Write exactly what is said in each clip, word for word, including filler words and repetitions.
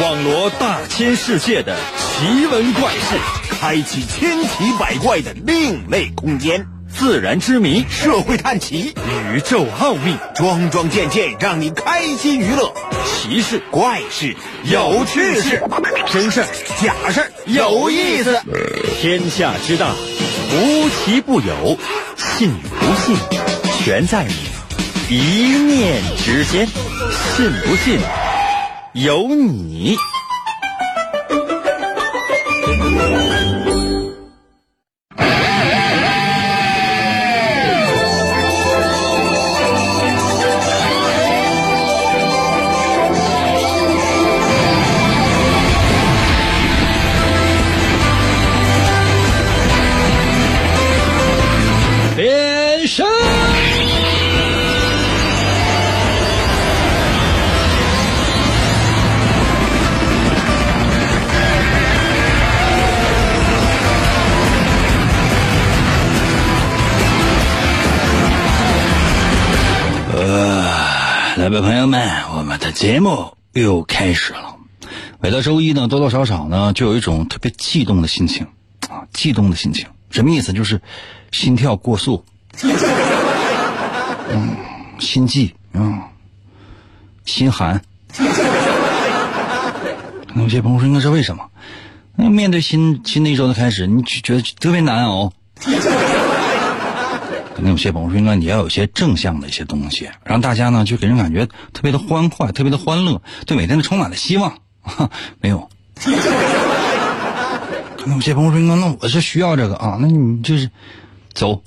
网罗大千世界的奇闻怪事， 开启千奇百怪的另类空间， 自然之谜， 社会探奇， 宇宙奥秘， 桩桩件件让你开心娱乐。 奇事怪事有趣事，真事假事有意思。 天下之大，无奇不有，信与不信全在你一念之间。信不信由你。变身来吧，朋友们，我们的节目又开始了。每到周一呢，多多少少呢，就有一种特别激动的心情啊，激动的心情，什么意思？就是心跳过速，嗯，心悸，嗯，心寒。有些朋友说，应该是为什么？那面对新新的一周的开始，你觉得特别难熬。可能有些朋友说，应该你要有些正向的一些东西，让大家呢就给人感觉特别的欢快，特别的欢乐，对每天都充满了希望。没有。可能有些朋友说，那我是需要这个啊，那你就是走。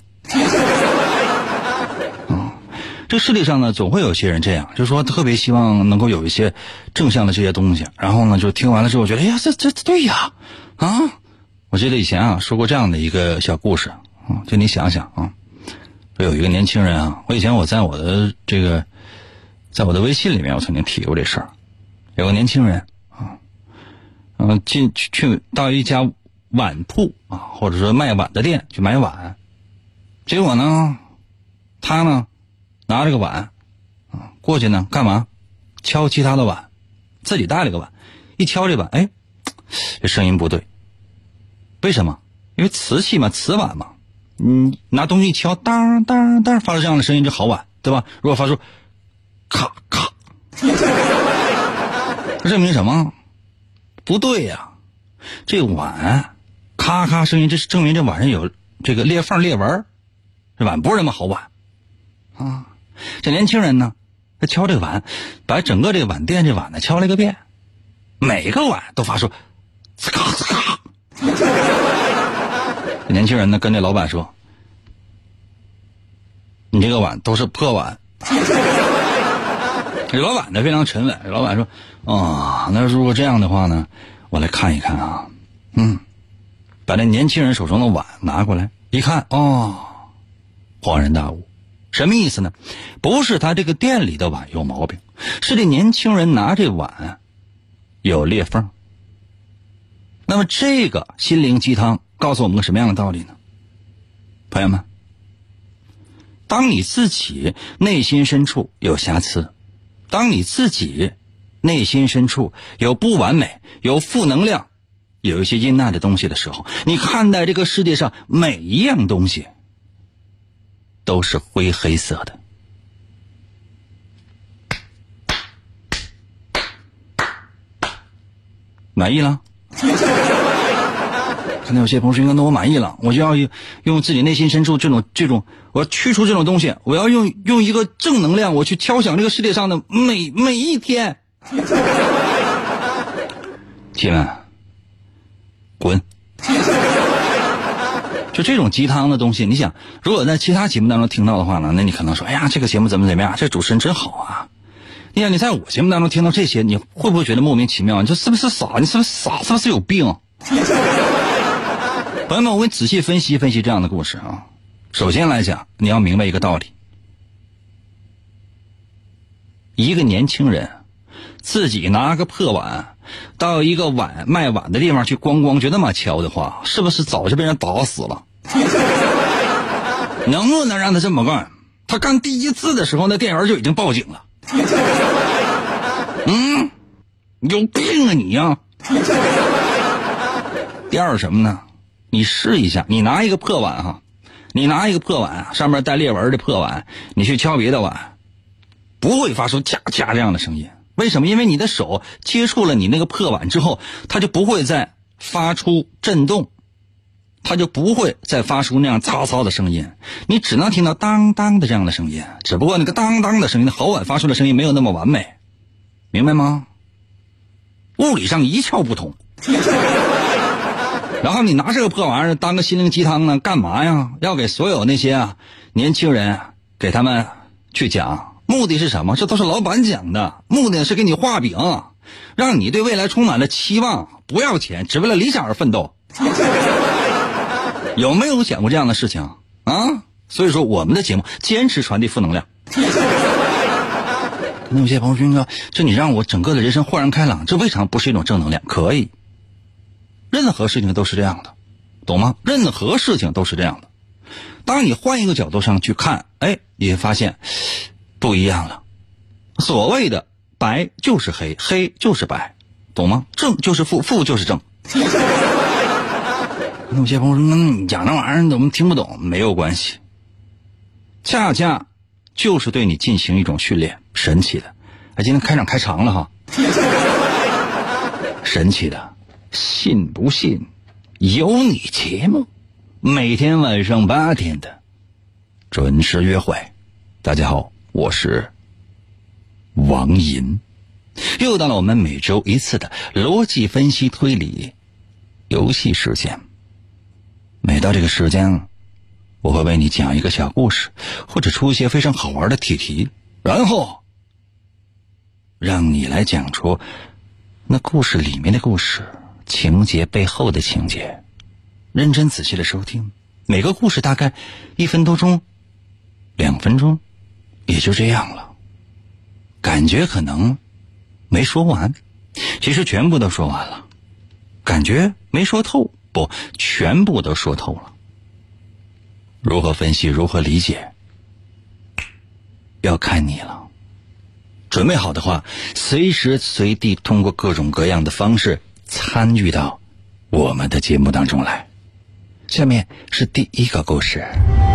嗯，这个世界上呢，总会有些人这样，就是说特别希望能够有一些正向的这些东西，然后呢，就听完了之后觉得，哎呀，这这对呀，啊，我记得以前啊说过这样的一个小故事啊，就你想想啊。有一个年轻人啊，我以前我在我的这个，在我的微信里面，我曾经提过这事儿。有个年轻人啊，嗯，进去去到一家碗铺啊，或者说卖碗的店去买碗，结果呢，他呢拿着个碗啊过去呢干嘛？敲其他的碗，自己带了个碗，一敲这碗，哎，这声音不对。为什么？因为瓷器嘛，瓷碗嘛。你拿东西一敲，当当当，发出这样的声音就好碗，对吧？如果发出咔咔，这证明什么？不对呀、啊，这碗咔咔声音，这是证明这碗上有这个裂缝裂纹，这碗不是那么好碗啊。这年轻人呢，他敲这个碗，把整个这个碗店这碗呢敲了一个遍，每个碗都发出呲咔呲咔。年轻人呢跟这老板说，你这个碗都是破碗。这老板呢非常沉稳，老板说，哦，那如果这样的话呢，我来看一看啊。嗯，把那年轻人手中的碗拿过来一看，哦，恍然大悟。什么意思呢？不是他这个店里的碗有毛病，是这年轻人拿这碗有裂缝。那么这个心灵鸡汤告诉我们个什么样的道理呢？朋友们，当你自己内心深处有瑕疵，当你自己内心深处有不完美，有负能量，有一些阴暗的东西的时候，你看待这个世界上每一样东西都是灰黑色的。满意了？可能有些朋友说，那我满意了，我就要用自己内心深处这种这种，我要去除这种东西，我要用用一个正能量，我去敲响这个世界上的每每一天。亲们，滚！就这种鸡汤的东西，你想，如果在其他节目当中听到的话呢，那你可能说，哎呀，这个节目怎么怎么样，这主持人真好啊。你想，你在我节目当中听到这些，你会不会觉得莫名其妙？你这是不是傻？你是不是傻？是不是有病？朋友们，我们仔细分析分析这样的故事啊。首先来讲，你要明白一个道理：一个年轻人自己拿个破碗到一个碗卖碗的地方去咣咣就那么敲的话，是不是早就被人打死了？能不能让他这么干？他干第一次的时候，那店员就已经报警了。嗯， 你有病啊你呀！第二什么呢？你试一下，你拿一个破碗哈，你拿一个破碗，上面带裂纹的破碗，你去敲别的碗，不会发出咔咔这样的声音。为什么？因为你的手接触了你那个破碗之后，它就不会再发出震动，它就不会再发出那样嘈嘈的声音，你只能听到当当的这样的声音，只不过那个当当的声音，好碗发出的声音没有那么完美，明白吗？物理上一窍不通。然后你拿这个破玩意儿当个心灵鸡汤呢，干嘛呀？要给所有那些啊年轻人给他们去讲，目的是什么？这都是老板讲的，目的是给你画饼，让你对未来充满了期望，不要钱，只为了理想而奋斗。有没有讲过这样的事情啊？所以说我们的节目坚持传递负能量。那有些朋友说，这你让我整个的人生豁然开朗，这为啥不是一种正能量？可以，任何事情都是这样的，懂吗？任何事情都是这样的。当你换一个角度上去看，哎，你会发现不一样了。所谓的白就是黑，黑就是白，懂吗？正就是负，负就是正。那有些朋友说，那你讲那玩意儿我们听不懂，没有关系，恰恰就是对你进行一种训练，神奇的。哎，今天开场开长了哈，神奇的，信不信有你节目，每天晚上八点的准时约会。大家好，我是王银，又到了我们每周一次的逻辑分析推理游戏时间。每到这个时间，我会为你讲一个小故事，或者出一些非常好玩的题题，然后让你来讲出那故事里面的故事，情节背后的情节。认真仔细的收听，每个故事大概一分多钟，两分钟，也就这样了。感觉可能没说完，其实全部都说完了。感觉没说透，不，全部都说透了。如何分析，如何理解，要看你了。准备好的话，随时随地通过各种各样的方式参与到我们的节目当中来。下面是第一个故事。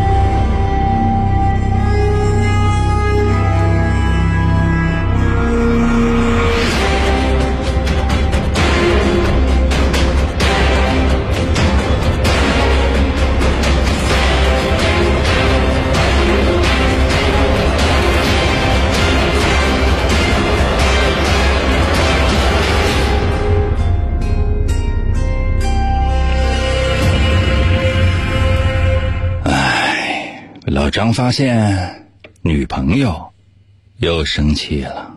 老张发现女朋友又生气了。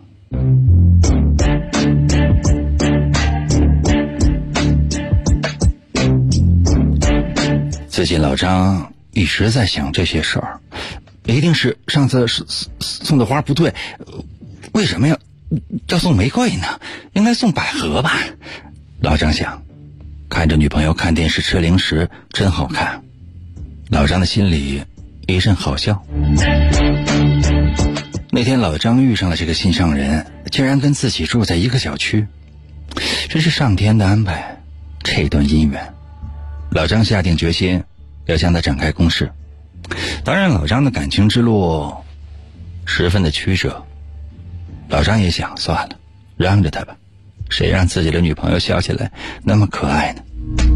最近老张一直在想这些事儿，一定是上次送的花不对，为什么要要送玫瑰呢？应该送百合吧。老张想，看着女朋友看电视吃零食真好看，老张的心里一阵好笑。那天老张遇上了这个心上人，竟然跟自己住在一个小区，真是上天的安排。这段姻缘，老张下定决心要向他展开攻势。当然老张的感情之路十分的曲折，老张也想算了，让着他吧，谁让自己的女朋友笑起来那么可爱呢？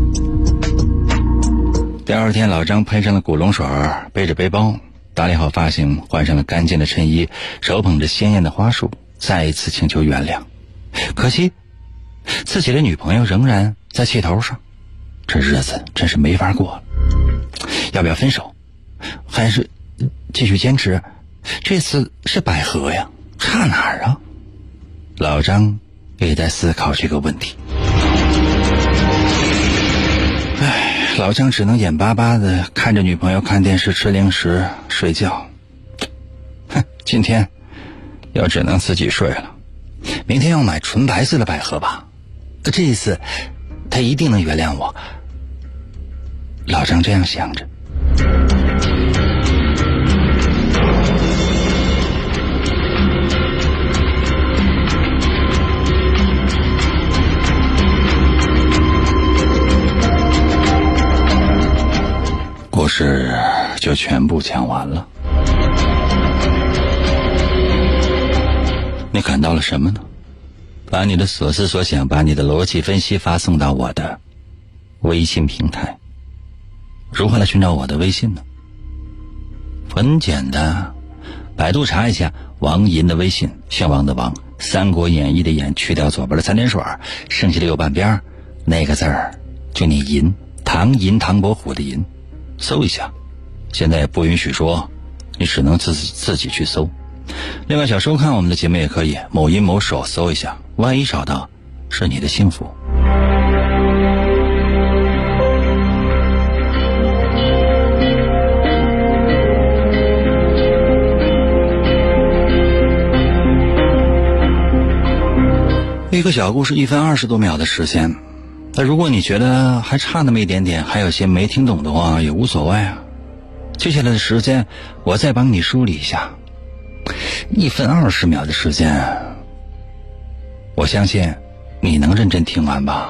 第二天老张喷上了古龙水，背着背包，打理好发型，换上了干净的衬衣，手捧着鲜艳的花束，再一次请求原谅。可惜自己的女朋友仍然在气头上，这日子真是没法过了。要不要分手，还是继续坚持？这次是百合呀，差哪儿啊？老张也在思考这个问题。唉，老张只能眼巴巴的看着女朋友看电视吃零食睡觉。哼，今天要只能自己睡了，明天要买纯白色的百合吧，这一次他一定能原谅我。老张这样想着。 事就全部讲完了。你感到了什么呢？把你的所思所想，把你的逻辑分析发送到我的微信平台。如何来寻找我的微信呢？很简单，百度查一下王银的微信，姓王的王，三国演义的演，去掉左边的三点水，剩下的右半边那个字儿就念银，唐银，唐伯虎的银，搜一下。现在也不允许说，你只能自自己去搜。另外想收看我们的节目也可以，某音某手搜一下，万一找到是你的幸福。一个小故事一分二十多秒的时间，那如果你觉得还差那么一点点，还有些没听懂的话也无所谓啊。接下来的时间我再帮你梳理一下，一分二十秒的时间，我相信你能认真听完吧。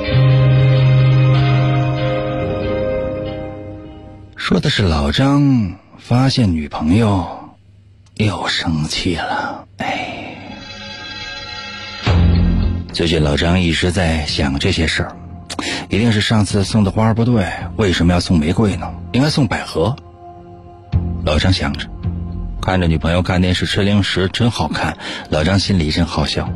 说的是老张发现女朋友又生气了，哎。最近老张一直在想这些事儿，一定是上次送的花不对，为什么要送玫瑰呢？应该送百合。老张想着，看着女朋友看电视吃零食真好看，老张心里一阵好笑。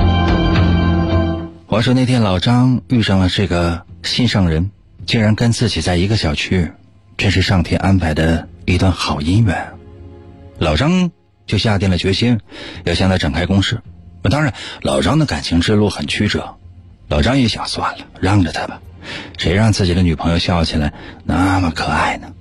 话说那天老张遇上了这个心上人，竟然跟自己在一个小区，真是上天安排的一段好姻缘。老张就下定了决心要向他展开攻势。当然老张的感情之路很曲折，老张也想算了，让着他吧，谁让自己的女朋友笑起来那么可爱呢？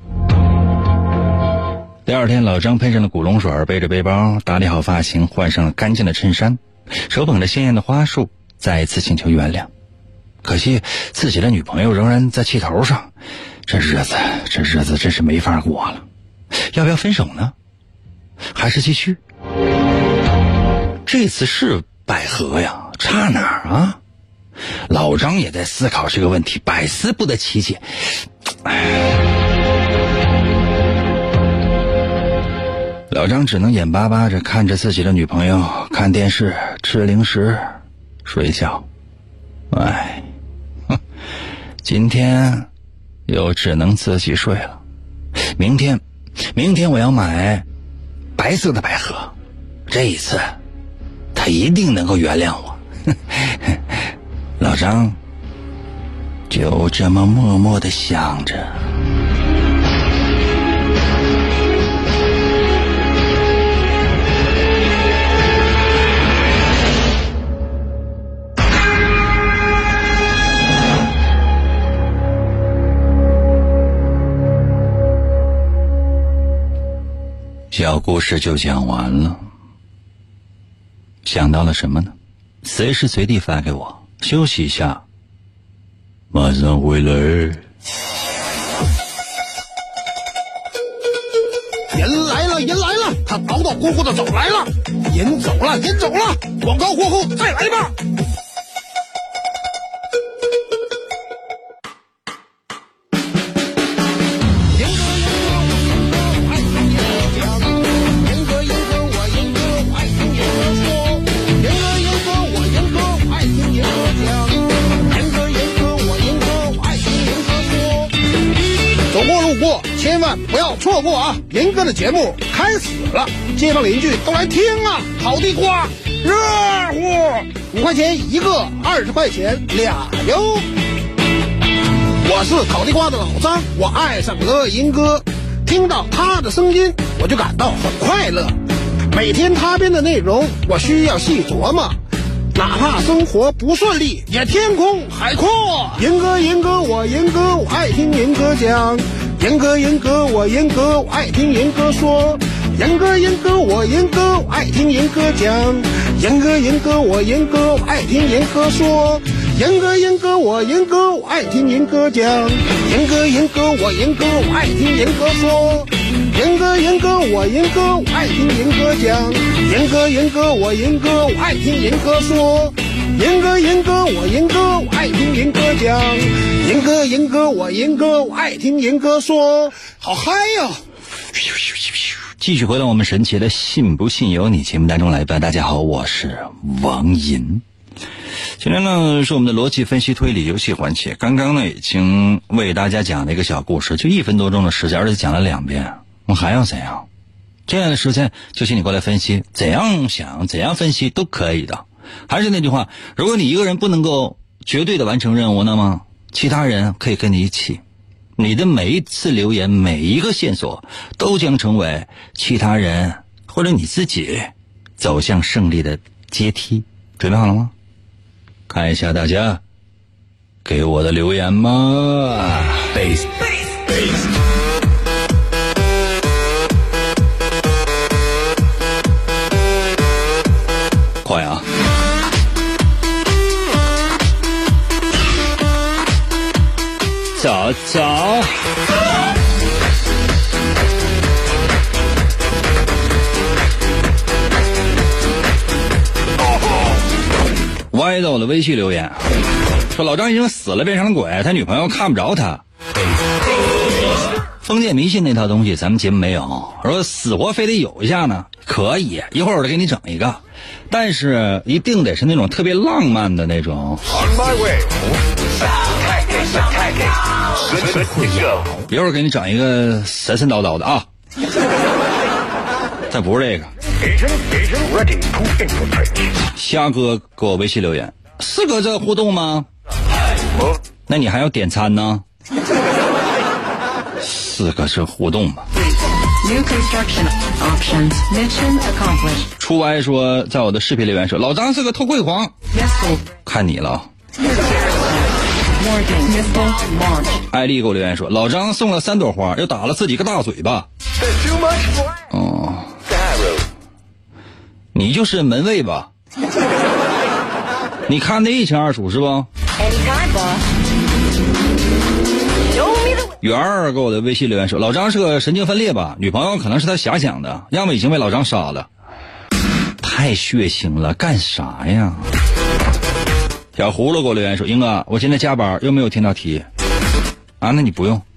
第二天老张喷上了古龙水，背着背包，打理好发型，换上了干净的衬衫，手捧着鲜艳的花束，再一次请求原谅。可惜自己的女朋友仍然在气头上，这日子这日子真是没法过了。要不要分手呢？还是继续？这次是百合呀，差哪儿啊？老张也在思考这个问题，百思不得其解。老张只能眼巴巴着看着自己的女朋友看电视、吃零食、睡觉。哎，哼，今天又只能自己睡了。明天，明天我要买白色的百合，这一次他一定能够原谅我。老张就这么默默地想着。小故事就讲完了。想到了什么呢？随时随地发给我。休息一下，马上回来。 人来了，人来了，他捣捣鼓鼓的走来了，人走了，人走了，广告过后再来吧。千万不要错过啊！严哥的节目开始了，街坊邻居都来听啊！烤地瓜热乎，五块钱一个，二十块钱俩哟。我是烤地瓜的老张，我爱上了严哥，听到他的声音我就感到很快乐。每天他编的内容我需要细琢磨，哪怕生活不顺利也天空海阔。严哥严哥我严哥，我爱听严哥讲。严哥严哥我严哥，我爱听严哥说。严哥严哥我严哥，我爱听严哥讲。严哥严哥我严哥，我爱听严哥说。严哥严哥我严哥，我爱听严哥讲。严哥严哥我严哥，我爱听严哥说。严哥严哥我严哥，我爱听严哥讲。严哥严哥我严哥，我爱听严哥说。 严哥严哥我严哥，我爱听严哥讲，严哥严哥我严哥，我爱听严哥说，好嗨呀！ 继续回到我们神奇的信不信由你节目当中来吧。大家好，我是王银。今天呢是我们的逻辑分析推理游戏环节，刚刚呢已经为大家讲了一个小故事，就一分多钟的时间，而且讲了两遍，我还要怎样？这样的时间就请你过来分析，怎样想怎样分析都可以的。还是那句话，如果你一个人不能够绝对的完成任务，那么其他人可以跟你一起，你的每一次留言，每一个线索都将成为其他人或者你自己走向胜利的阶梯。准备好了吗？看一下大家给我的留言吗？ Base, base, base. 快啊！走走。歪到我的微信留言说，老张已经死了，变成了鬼，他女朋友看不着他。封建迷信那套东西咱们节目没有，说死活非得有一下呢，可以，一会儿我再给你整一个，但是一定得是那种特别浪漫的那种。一会儿给你整一个神神叨叨的啊，再不是这个。虾哥给我微信留言，四个这互动吗？那你还要点餐呢？四个是互动吗？初歪说，在我的视频留言说，老张是个偷窥狂，看你了。艾丽给我留言说，老张送了三朵花，又打了自己个大嘴巴。哦，你就是门卫吧？你看得一清二楚是不？圆儿给我的微信留言说，老张是个神经分裂吧，女朋友可能是他遐想的，要么已经被老张杀了。太血腥了，干啥呀？小葫芦给我留言说，英哥，我现在加班又没有听到题啊，那你不用。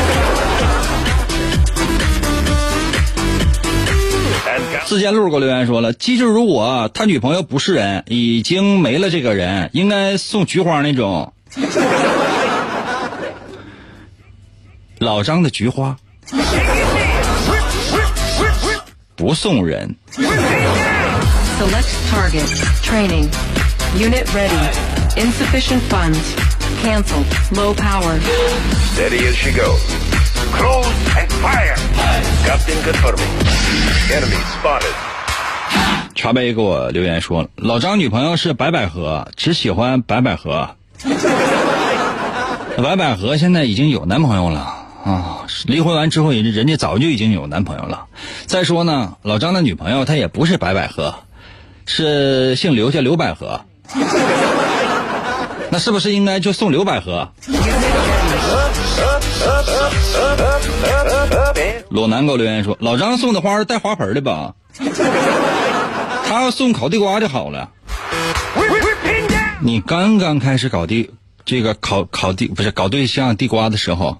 自建路给我留言说了，机智如我，他女朋友不是人，已经没了这个人，应该送菊花那种。老张的菊花不送人。 Select target. Training. Unit ready. Insufficient funds. Cancel. Low power. Steady as she goes. Close and fire. Captain confirming. Enemy spotted. 茶杯给我留言说，老张女朋友是白百合，只喜欢白百合。白百合现在已经有男朋友了啊，离婚完之后也人家早就已经有男朋友了。再说呢，老张的女朋友她也不是白百合，是姓刘，叫刘百合。那是不是应该就送刘百合？裸男给我留言说，老张送的花是带花盆的吧？他要送烤地瓜就好了。你刚刚开始搞地这个烤烤地不是搞对象地瓜的时候，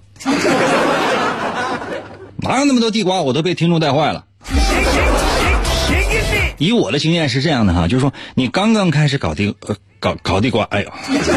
哪有那么多地瓜，我都被听众带坏了。以我的经验是这样的哈，就是说你刚刚开始搞地呃搞搞地瓜，哎呦，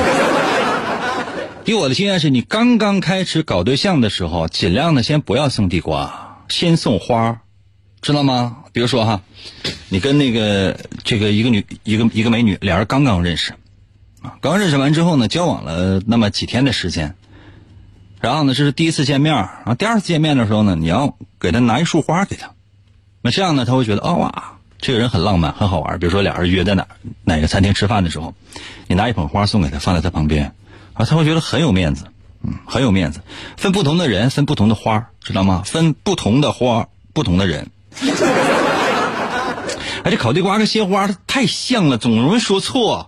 以我的经验是你刚刚开始搞对象的时候，尽量的先不要送地瓜，先送花，知道吗？比如说哈，你跟那个这个一个女一个一个美女，俩人刚刚认识啊，刚认识完之后呢，交往了那么几天的时间，然后呢这是第一次见面，然后第二次见面的时候呢，你要给他拿一束花给他，那这样呢他会觉得哦哇，这个人很浪漫很好玩。比如说俩人约在哪哪个餐厅吃饭的时候，你拿一捧花送给他，放在他旁边啊，他会觉得很有面子，嗯，很有面子。分不同的人分不同的花，知道吗？分不同的花不同的人。哎，这烤地瓜跟鲜花太像了，总容易说错。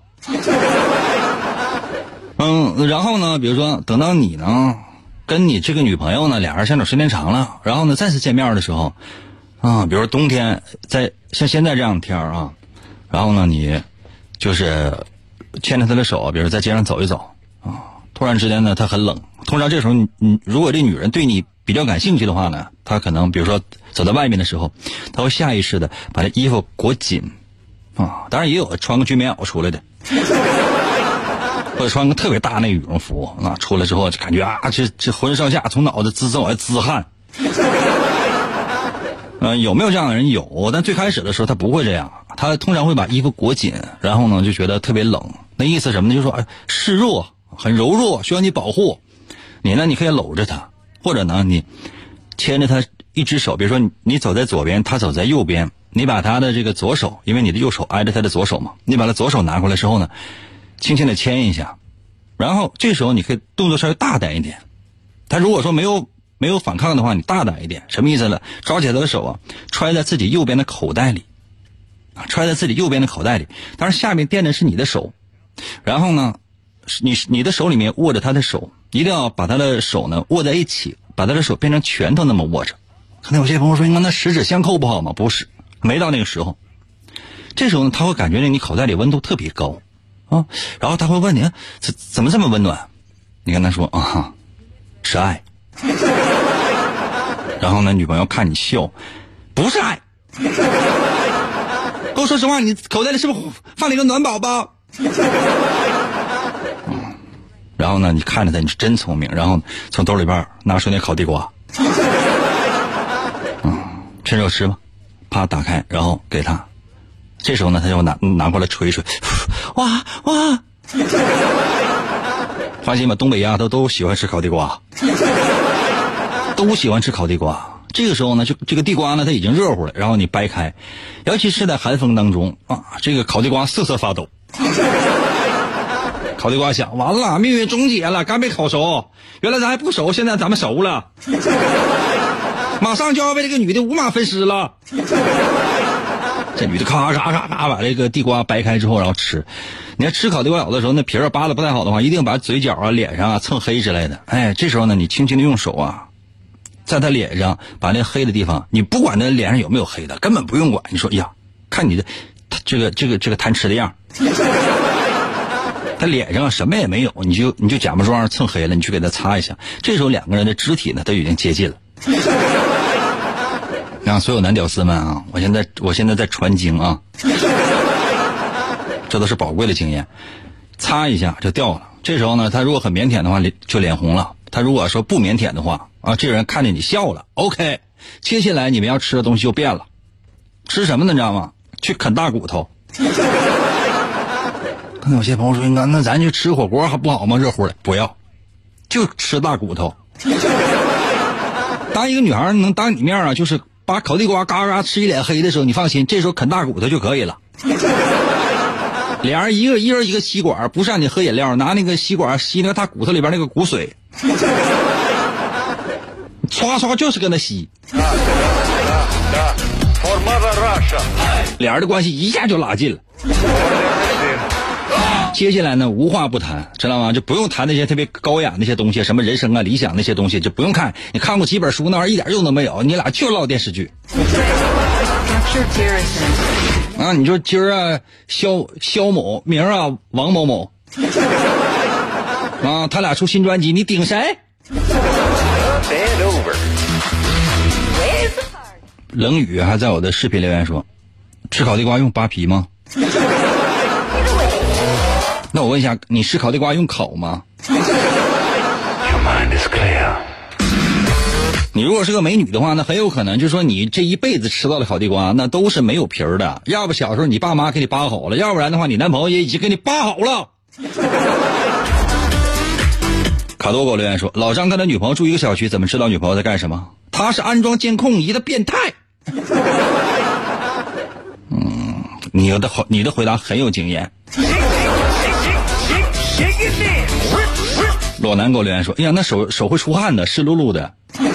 嗯，然后呢，比如说等到你呢跟你这个女朋友呢俩人相处时间长了，然后呢再次见面的时候啊，比如说冬天在像现在这样的天啊，然后呢你就是牵着他的手，比如在街上走一走啊，突然之间呢，他很冷。通常这时候你，你如果这女人对你比较感兴趣的话呢，她可能比如说走在外面的时候，她会下意识的把这衣服裹紧啊。当然也有穿个军棉袄出来的，或者穿个特别大那羽绒服啊，出来之后就感觉啊，这这浑身上下从脑袋滋滋往外滋汗。呃，有没有这样的人？有，但最开始的时候他不会这样，他通常会把衣服裹紧，然后呢就觉得特别冷。那意思什么呢？就说哎，示弱，很柔弱，需要你保护。你呢，你可以搂着他，或者呢，你牵着他一只手，比如说你你走在左边，他走在右边，你把他的这个左手，因为你的右手挨着他的左手嘛，你把他左手拿过来之后呢，轻轻的牵一下，然后这时候你可以动作稍微大胆一点。他如果说没有没有反抗的话，你大胆一点，什么意思呢？抓起他的手啊，揣在自己右边的口袋里，啊，揣在自己右边的口袋里。当然下面垫的是你的手，然后呢，你你的手里面握着他的手，一定要把他的手呢握在一起，把他的手变成拳头那么握着。可能有些朋友说，那十指相扣不好吗？不是，没到那个时候。这时候呢，他会感觉你口袋里温度特别高啊，然后他会问你怎怎么这么温暖？你跟他说啊，是爱。然后呢，女朋友看你笑，不是爱。跟我说实话，你口袋里是不是放了一个暖宝宝？嗯，然后呢，你看着他，你是真聪明，然后从兜里边拿出那烤地瓜，嗯，趁热吃吧，啪打开，然后给他。这时候呢，他就拿拿过来吹一吹，哇哇！放心吧，东北丫头都喜欢吃烤地瓜。都喜欢吃烤地瓜，这个时候呢，就这个地瓜呢，它已经热乎了，然后你掰开，尤其是在寒风当中啊，这个烤地瓜瑟瑟发抖。烤地瓜想，完了，命运终结了，刚被烤熟，原来咱还不熟，现在咱们熟了，马上就要被这个女的五马分尸了。这女的咔咔咔咔把这个地瓜掰开之后，然后吃。你要吃烤地瓜有的时候那皮儿扒的不太好的话，一定把嘴角啊、脸上啊蹭黑之类的。哎，这时候呢，你轻轻的用手啊，在他脸上把那黑的地方，你不管他脸上有没有黑的，根本不用管。你说呀，看你的他这个这个这个贪吃的样，他脸上什么也没有，你就你就假模装蹭黑了，你去给他擦一下。这时候两个人的肢体呢都已经接近了。让所有男屌丝们啊，我现在我现在在传经啊，这都是宝贵的经验。擦一下就掉了。这时候呢，他如果很腼腆的话，就脸红了。他如果说不腼腆的话啊，这人看见你笑了 ，OK， 接下来你们要吃的东西就变了。吃什么呢？你知道吗？去啃大骨头。可能有些朋友说，那那咱去吃火锅还不好吗？热乎的不要，就吃大骨头。当一个女孩能当你面啊，就是把烤地瓜嘎嘎吃一脸黑的时候，你放心，这时候啃大骨头就可以了。俩人一个一人一个吸管，不是让你喝饮料，拿那个吸管吸那个大骨头里边那个骨髓，唰唰就是跟他吸。俩人的关系一下就拉近了。接下来呢，无话不谈，知道吗？就不用谈那些特别高雅那些东西，什么人生啊、理想那些东西，就不用看。你看过几本书，那玩意儿一点用都没有。你俩就唠电视剧。啊，你说今儿啊，肖肖某，明儿啊，王某某，啊，他俩出新专辑，你顶谁？冷雨还在我的视频留言说，吃烤地瓜用扒皮吗？那我问一下，你吃烤地瓜用烤吗？ Your mind is clear. 你如果是个美女的话，那很有可能就是说你这一辈子吃到的烤地瓜那都是没有皮儿的，要不小时候你爸妈给你扒好了，要不然的话你男朋友也已经给你扒好了。卡多给我留言说，老张跟他女朋友住一个小区，怎么知道女朋友在干什么？他是安装监控仪的变态。嗯，你的你的回答很有经验。裸男给我留言说，哎呀，那手手会出汗的，湿漉漉的。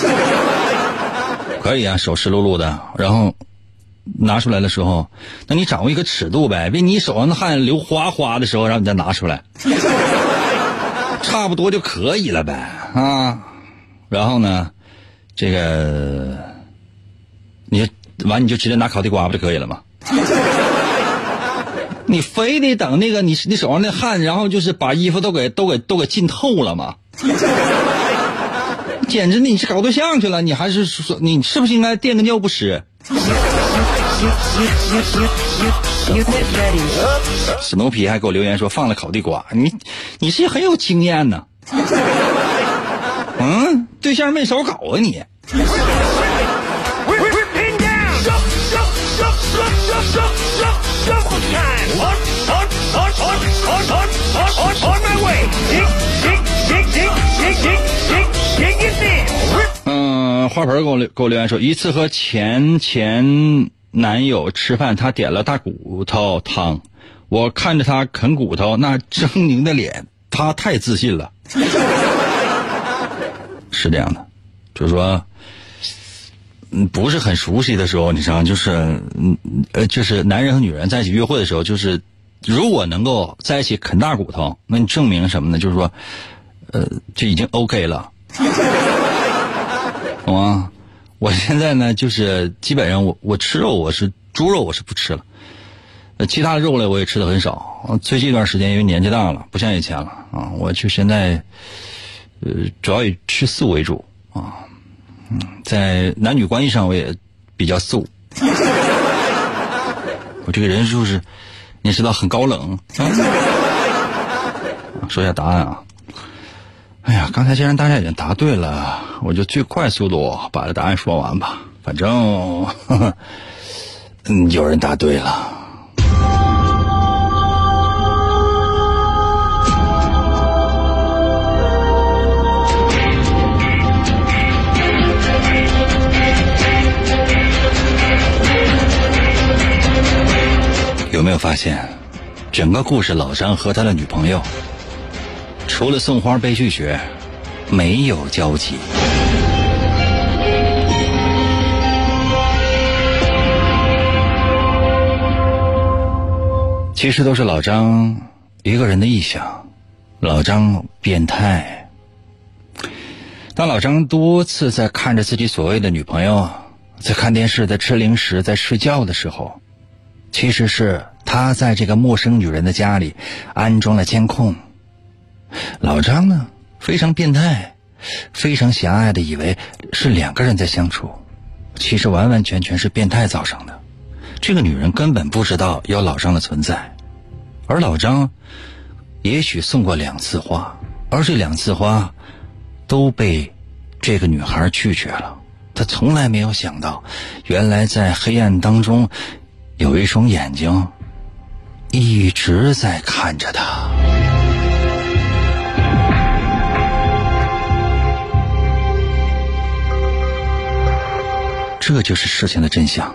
可以啊，手湿漉漉的，然后拿出来的时候，那你掌握一个尺度呗，别你手上的汗流哗哗的时候，然后你再拿出来，差不多就可以了呗啊。然后呢，这个你完你就直接拿烤地瓜不就可以了吗？ 你非得等那个你你手上的汗，然后就是把衣服都给都给都给浸透了吗？简直你是搞对象去了，你还是说你是不是应该垫个尿不湿？史努比还给我留言说放了烤地瓜，你你是很有经验呢。嗯，对象没少搞啊你。嗯，花盆给我给我留言说，一次和前前男友吃饭，他点了大骨头汤，我看着他啃骨头那狰狞的脸，他太自信了。是这样的，就是说嗯，不是很熟悉的时候，你知道，就是嗯呃，就是男人和女人在一起约会的时候，就是如果能够在一起啃大骨头，那你证明什么呢？就是说呃，就已经 OK 了。懂吗？我现在呢，就是基本上我我吃肉，我是猪肉我是不吃了，呃，其他的肉类我也吃的很少。最近一段时间因为年纪大了，不像以前了啊，我就现在呃主要以吃素为主啊，嗯，在男女关系上我也比较素。我这个人就是你知道很高冷。啊、说一下答案啊。哎呀，刚才既然大家已经答对了，我就最快速度把这答案说完吧。反正呵呵嗯，有人答对了。有没有发现整个故事老张和他的女朋友除了送花被拒绝没有交集？其实都是老张一个人的臆想，老张变态。当老张多次在看着自己所谓的女朋友在看电视，在吃零食，在睡觉的时候，其实是他在这个陌生女人的家里安装了监控。老张呢非常变态，非常狭隘的以为是两个人在相处，其实完完全全是变态造成的。这个女人根本不知道有老张的存在，而老张也许送过两次花，而这两次花都被这个女孩拒绝了。他从来没有想到，原来在黑暗当中有一双眼睛一直在看着他。这就是事情的真相。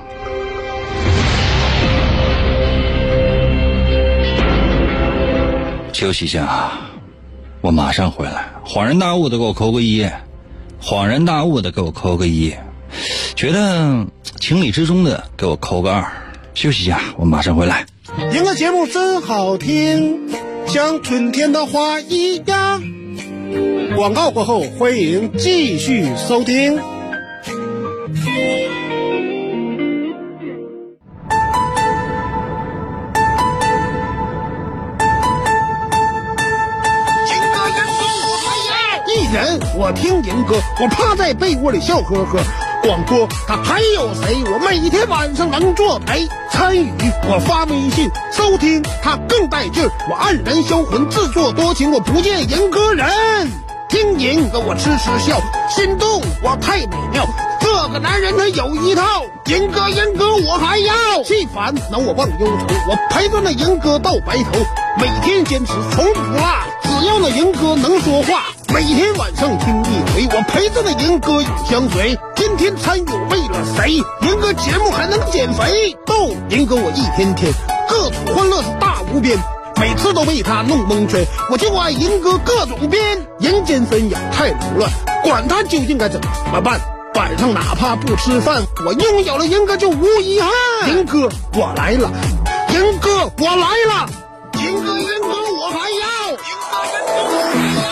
休息一下啊，我马上回来。恍然大悟的给我扣个一，恍然大悟的给我扣个一，觉得情理之中的给我扣个二。休息一下，我马上回来。 赢的节目真好听，像春天的花一样。广告过后，欢迎继续收听。人我听银歌，我趴在被窝里笑呵呵。广播他还有谁？我每天晚上能作陪参与，我发微信收听他更带劲。我黯然销魂，自作多情，我不见银歌人。听银歌我痴痴笑，心动我太美妙。这个男人他有一套，银歌银歌我还要。气烦恼我忘忧愁，我陪着那银歌到白头。每天坚持从不落，只要那银歌能说话。每天晚上听一回，我陪着那银歌永相随。天天参与为了谁？银歌节目还能减肥？逗银歌我一天天，各种欢乐是大无边。每次都被他弄蒙圈，我就爱银歌各种编。人间纷扰太扰乱，管他究竟该怎么办？晚上哪怕不吃饭，我拥有了银歌就无遗憾。银歌我来了，银歌我来了，银歌银歌我还要，银歌银歌我还要。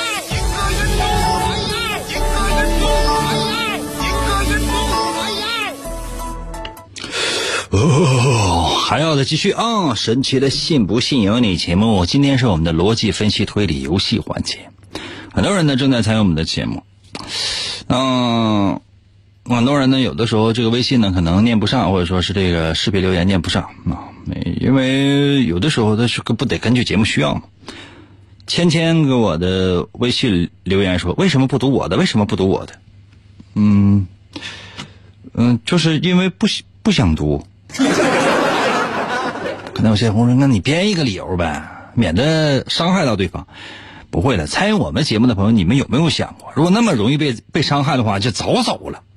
哦， 还要再继续啊！神奇的信不信由你节目，今天是我们的逻辑分析推理游戏环节，很多人呢正在参与我们的节目。嗯，很多人呢有的时候这个微信呢可能念不上，或者说是这个视频留言念不上啊，因为有的时候它是不得根据节目需要嘛。芊芊给我的微信留言说：“为什么不读我的？为什么不读我的？”嗯嗯，就是因为不不想读。可能有些同学说：“那你编一个理由呗，免得伤害到对方。”不会的，参与我们节目的朋友，你们有没有想过，如果那么容易被被伤害的话，就早走了。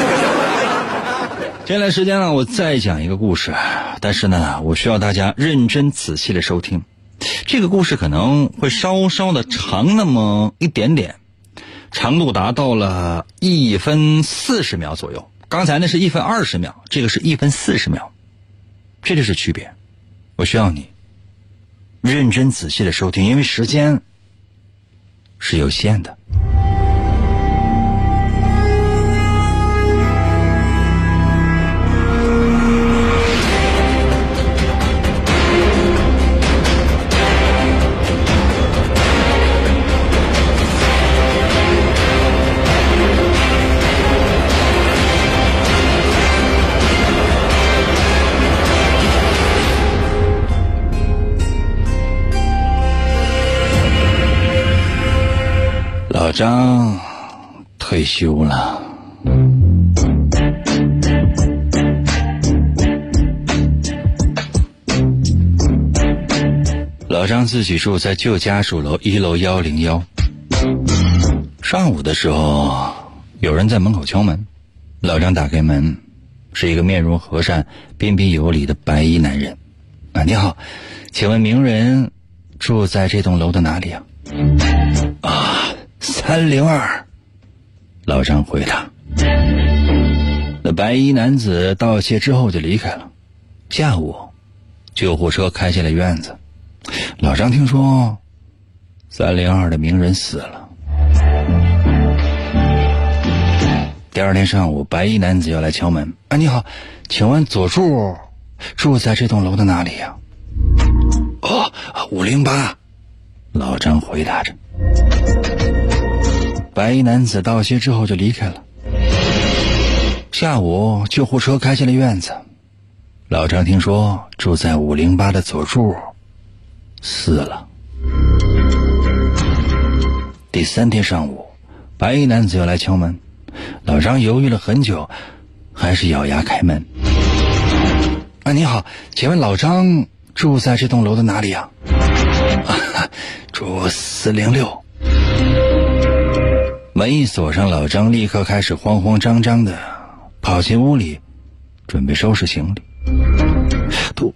接下来时间呢，我再讲一个故事，但是呢，我需要大家认真仔细的收听。这个故事可能会稍稍的长那么一点点，长度达到了一分四十秒左右。刚才那是一分二十秒，这个是一分四十秒，这就是区别。我需要你认真仔细的收听，因为时间是有限的。老张退休了，老张自己住在旧家属楼一楼幺零幺。上午的时候，有人在门口敲门，老张打开门，是一个面容和善、彬彬有礼的白衣男人。啊，你好，请问名人住在这栋楼的哪里啊？啊。三零二，老张回答。那白衣男子道谢之后就离开了。下午，救护车开进了院子。老张听说三零二的名人死了。第二天上午，白衣男子要来敲门。啊，你好，请问左柱住在这栋楼的哪里呀？哦，五零八，老张回答着。白衣男子道谢之后就离开了。下午，救护车开进了院子。老张听说住在五零八的左柱死了。第三天上午，白衣男子又来敲门。老张犹豫了很久，还是咬牙开门。啊，你好，请问老张住在这栋楼的哪里啊？啊，住四零六。门一锁上，老张立刻开始慌慌张张的跑进屋里，准备收拾行李。突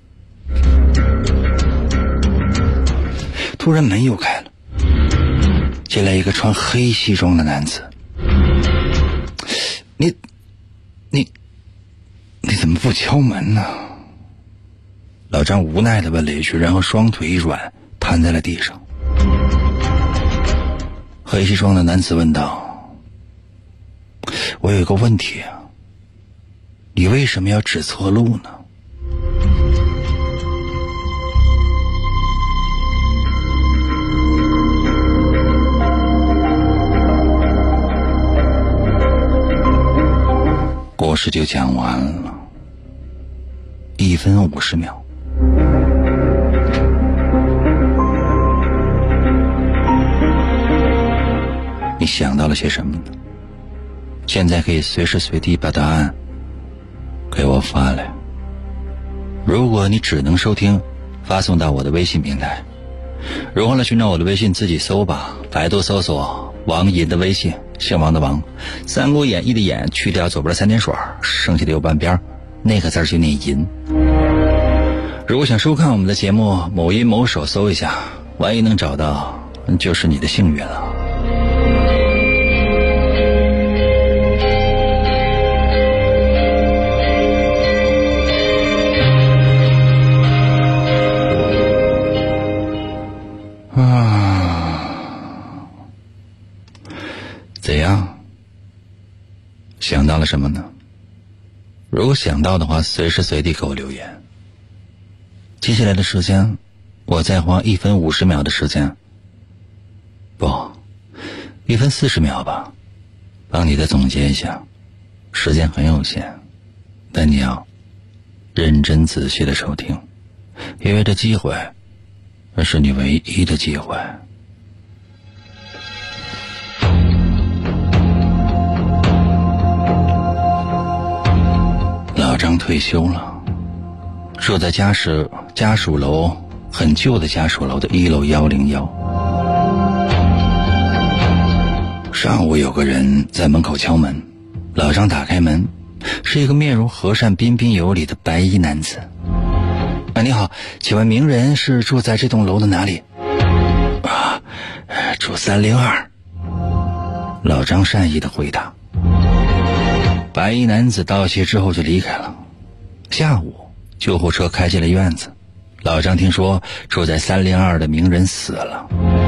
突然门又开了，进来一个穿黑西装的男子。你你你怎么不敲门呢？老张无奈的问了一句，然后双腿一软，瘫在了地上。黑西装的男子问道：“我有一个问题啊，你为什么要指错路呢？”故事就讲完了，一分五十秒。你想到了些什么呢？现在可以随时随地把答案给我发来。如果你只能收听，发送到我的微信平台。如何来寻找我的微信？自己搜吧，百度搜索王银的微信，姓王的王，三国演义的演，去掉左边的三点水，剩下的右半边那个字就念银。如果想收看我们的节目，某音某手搜一下，万一能找到，就是你的幸运了。怎样？想到了什么呢？如果想到的话，随时随地给我留言。 接下来的时间，我再花一分五十秒的时间，不，一分四十秒吧，帮你再总结一下。时间很有限，但你要认真仔细的收听，因为这机会，那是你唯一的机会。老张退休了，住在家属家属楼很旧的家属楼的一楼幺零幺。上午有个人在门口敲门，老张打开门，是一个面容和善彬彬有礼的白衣男子。啊，你好，请问名人是住在这栋楼的哪里？啊，住三零二。老张善意的回答。白衣男子道谢之后就离开了。下午救护车开进了院子，老张听说住在三零二的名人死了。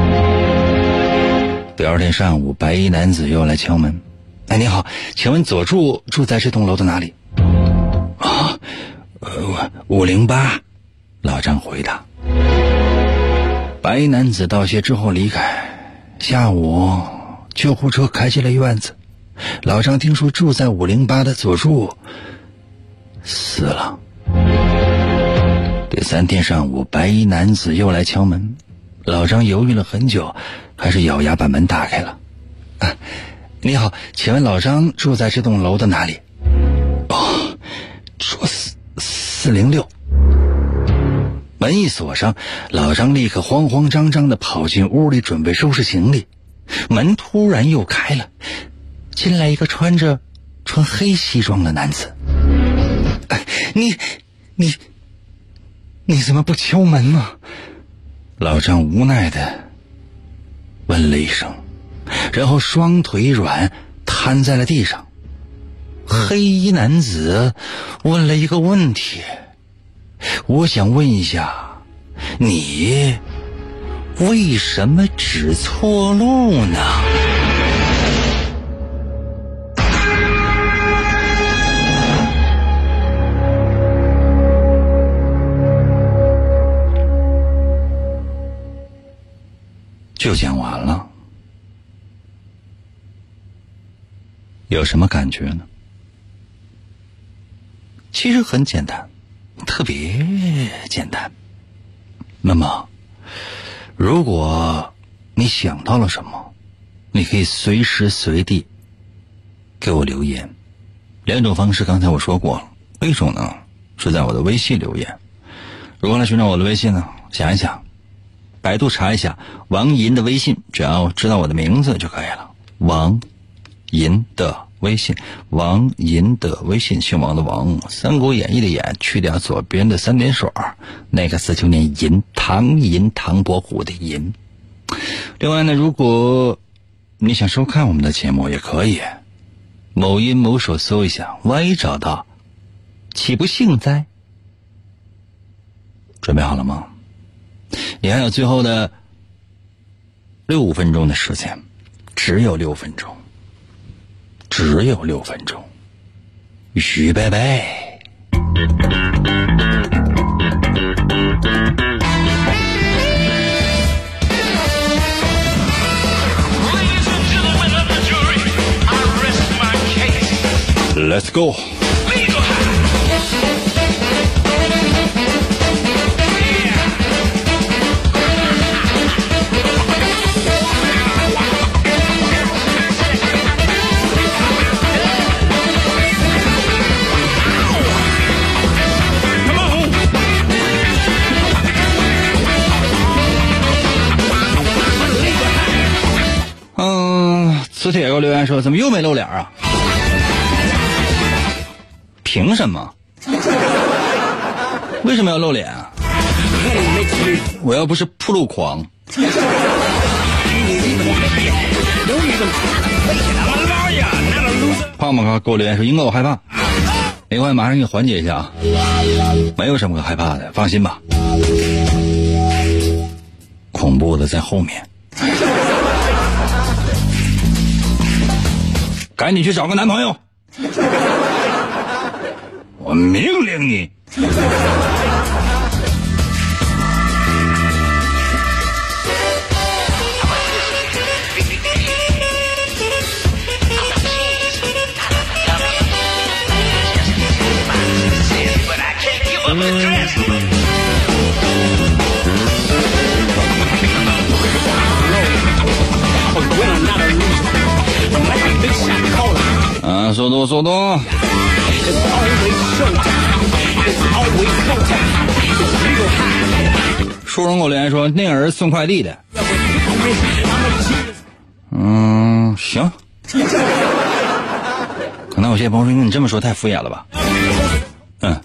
第二天上午，白衣男子又来敲门。哎，你好，请问佐助住在这栋楼的哪里？啊，呃，五零八。老张回答。白衣男子道谢之后离开。下午救护车开进了院子，老张听说住在五零八的佐助死了。第三天上午，白衣男子又来敲门，老张犹豫了很久，还是咬牙把门打开了。啊，你好，请问老张住在这栋楼的哪里？哦，住四四零六。门一锁上，老张立刻慌慌张张地跑进屋里准备收拾行李。门突然又开了，进来一个穿着穿黑西装的男子。哎，你你你怎么不敲门呢？老张无奈地问了一声，然后双腿软瘫在了地上。黑衣男子问了一个问题，我想问一下，你为什么指错路呢？就讲完了，有什么感觉呢？其实很简单，特别简单。那么如果你想到了什么，你可以随时随地给我留言。两种方式刚才我说过了，一种呢是在我的微信留言。如何来寻找我的微信呢？想一想，百度查一下王银的微信，只要知道我的名字就可以了。王银的微信，王银的微信，姓王的王，三国演义的演，去掉左边的三点水，那个字就念银，唐银，唐伯虎的银。另外呢，如果你想收看我们的节目也可以，某音某手搜一下 Y 找到，岂不幸哉？准备好了吗？你还有最后的六分钟的时间，只有六分钟，只有六分钟，预备备。Let's go。嗯，磁铁给我留言说，怎么又没露脸啊？凭什么？为什么要露脸啊？我又不是铺路狂。胖胖给我留言说，英哥我害怕。没关系，马上给你缓解一下啊。没有什么可害怕的，放心吧。恐怖的在后面。赶紧去找个男朋友。我命令你。 啊，速度速度。殊荣给我留言说那个人送快递的。嗯，行。可能有些朋友说你这么说太敷衍了吧。嗯。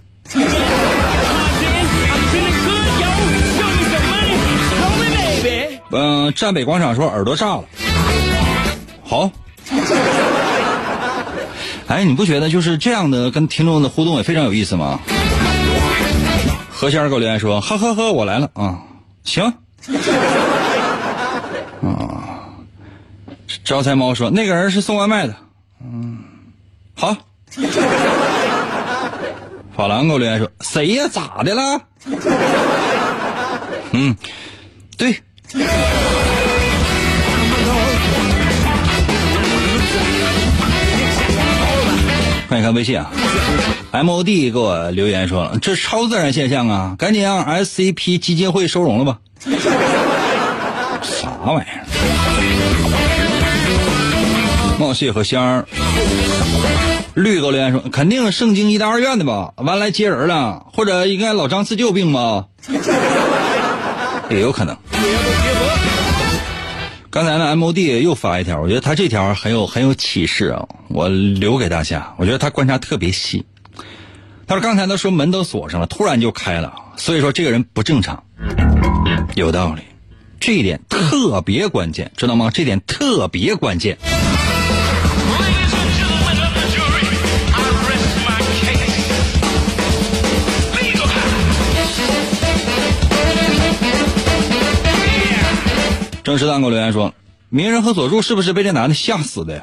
嗯、呃，站北广场说耳朵炸了。好。哎，你不觉得就是这样的跟听众的互动也非常有意思吗？何仙儿给我留言说呵呵呵我来了啊，行。啊，招财猫说那个人是送外卖的。嗯，好。法兰给我留言说谁呀咋的了？嗯，对。看一看微信啊 ，M O D 给我留言说这是超自然现象啊，赶紧让 S C P 基金会收容了吧。啥玩意儿？冒谢和香儿绿给我留言说肯定圣经医大二院的吧，完来接人了，或者应该老张自己有病吧。也有可能。刚才呢 M O D 又发一条，我觉得他这条很有很有启示啊，我留给大家。我觉得他观察特别细。他说刚才他说门都锁上了，突然就开了，所以说这个人不正常。有道理，这一点特别关键，知道吗？这点特别关键。郑师大给我留言说鸣人和佐助是不是被这男的吓死的呀？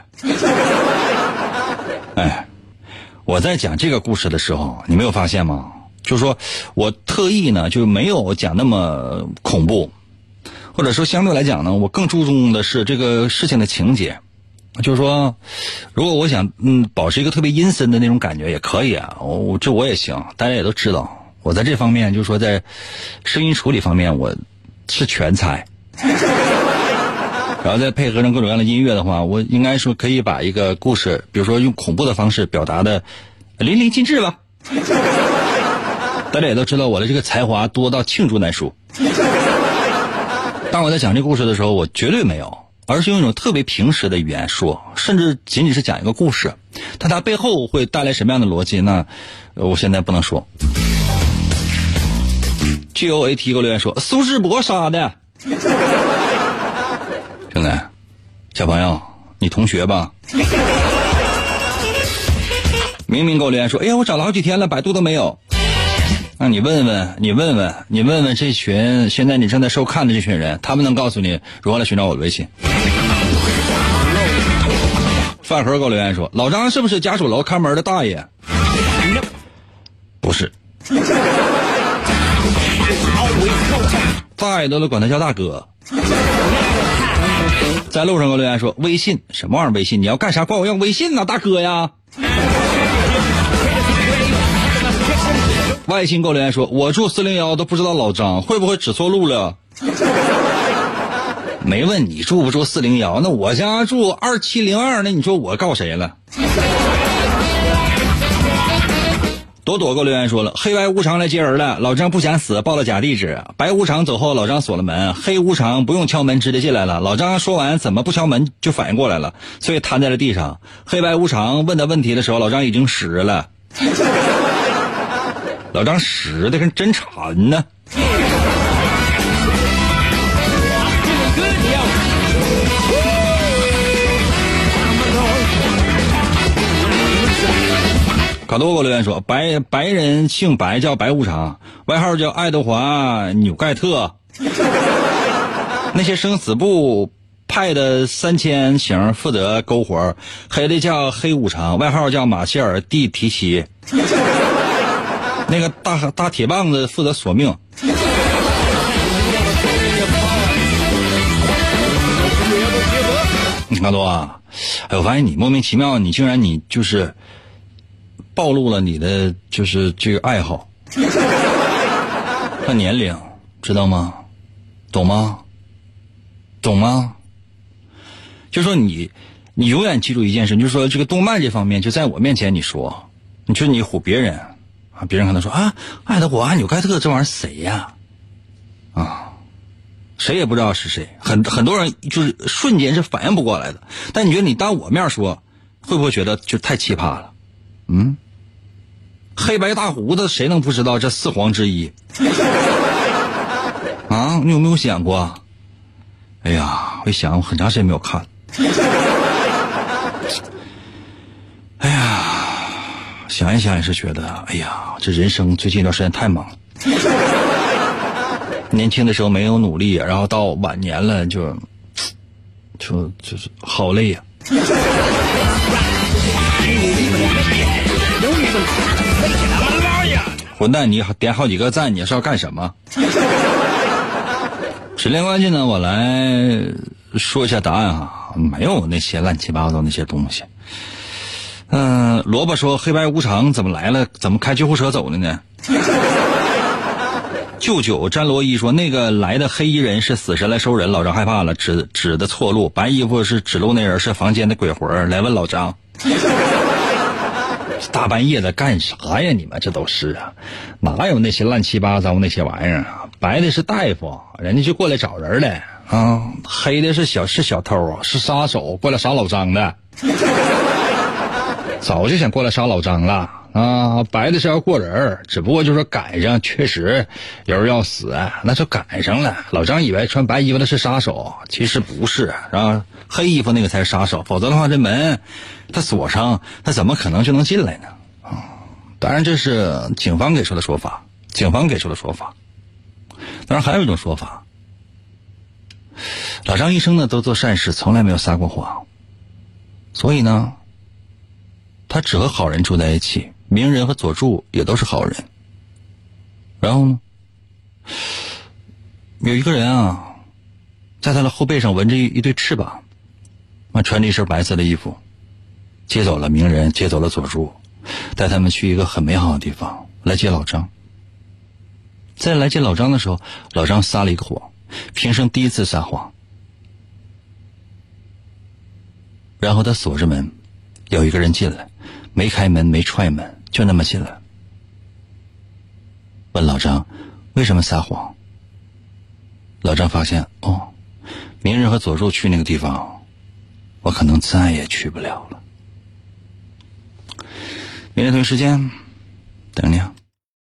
哎，我在讲这个故事的时候你没有发现吗？就是说我特意呢就没有讲那么恐怖，或者说相对来讲呢我更注重的是这个事情的情节。就是说如果我想嗯保持一个特别阴森的那种感觉也可以啊，我这我也行，大家也都知道我在这方面就是说在声音处理方面我是全才。然后再配合上各种各样的音乐的话，我应该说可以把一个故事比如说用恐怖的方式表达的淋漓尽致吧。大家也都知道我的这个才华多到罄竹难书。当我在讲这个故事的时候我绝对没有，而是用一种特别平实的语言说，甚至仅仅是讲一个故事，但它背后会带来什么样的逻辑那我现在不能说。G O A T 给我留言说苏世博杀的。兄弟小朋友你同学吧。明明给我留言说哎呀我找了好几天了百度都没有。那你问问你问问你问问这群现在你正在收看的这群人，他们能告诉你如何来寻找我的微信。饭盒给我留言说老张是不是家属楼看门的大爷？不是，大爷都得管他叫大哥。在路上给我留言说微信什么玩意儿微信，你要干啥管我要微信呢大哥呀。外星给我留言说我住四零一都不知道老张会不会指错路了。没问你住不住四零一，那我家住二七零二，那你说我告谁了？朵朵给我留言说了黑白无常来接人了，老张不想死报了假地址，白无常走后老张锁了门，黑无常不用敲门直接进来了，老张说完怎么不敲门就反应过来了，所以瘫在了地上。黑白无常问他问题的时候老张已经死了。老张死的跟真馋呢。卡多给我留言说白白人姓白叫白无常，外号叫爱德华纽盖特。那些生死簿派的三千型负责勾活，黑的叫黑无常，外号叫马歇尔蒂提奇。那个大大铁棒子负责索命。卡多啊，哎，我发现你莫名其妙，你竟然你就是暴露了你的就是这个爱好和年龄，知道吗？懂吗？懂吗？就说你你永远记住一件事，就是说这个动漫这方面，就在我面前你说，你说你唬别人啊，别人可能说啊，爱德华纽盖特这玩意儿谁呀？啊，谁也不知道是谁，很很多人就是瞬间是反应不过来的。但你觉得你当我面说，会不会觉得就太奇葩了？嗯，黑白大胡子谁能不知道这四皇之一？啊，你有没有想过？哎呀，我一想我很长时间没有看。哎呀，想一想也是觉得，哎呀，这人生最近一段时间太忙了。年轻的时候没有努力，然后到晚年了就就就是好累呀、混蛋，你点好几个赞，你是要干什么？时间关系呢，我来说一下答案啊，没有那些乱七八糟那些东西。嗯、呃，萝卜说黑白无常怎么来了？怎么开救护车走的呢？舅舅詹罗伊说那个来的黑衣人是死神来收人，老张害怕了，指指的错路，白衣服是指路那人是房间的鬼魂来问老张。大半夜的干啥呀？你们这都是啊，哪有那些乱七八糟那些玩意儿啊？白的是大夫，人家就过来找人来啊；黑的是小是小偷，是杀手过来杀老张的，早就想过来杀老张了啊。白的是要过人，只不过就是赶上确实有人要死，那就赶上了。老张以为穿白衣服的是杀手，其实不是啊，黑衣服那个才是杀手，否则的话这门他锁上，他怎么可能就能进来呢？啊，当然这是警方给出的说法，警方给出的说法。当然还有一种说法，老张一生呢都做善事，从来没有撒过谎，所以呢他只和好人住在一起，鸣人和佐助也都是好人。然后呢有一个人啊在他的后背上纹着一一对翅膀，穿着一身白色的衣服，接走了鸣人，接走了佐助，带他们去一个很美好的地方来接老张。在来接老张的时候，老张撒了一个谎，平生第一次撒谎。然后他锁着门，有一个人进来，没开门没踹门，就那么进来，问老张为什么撒谎。老张发现哦，鸣人和佐助去那个地方，我可能再也去不了了。明天同一时间等你啊。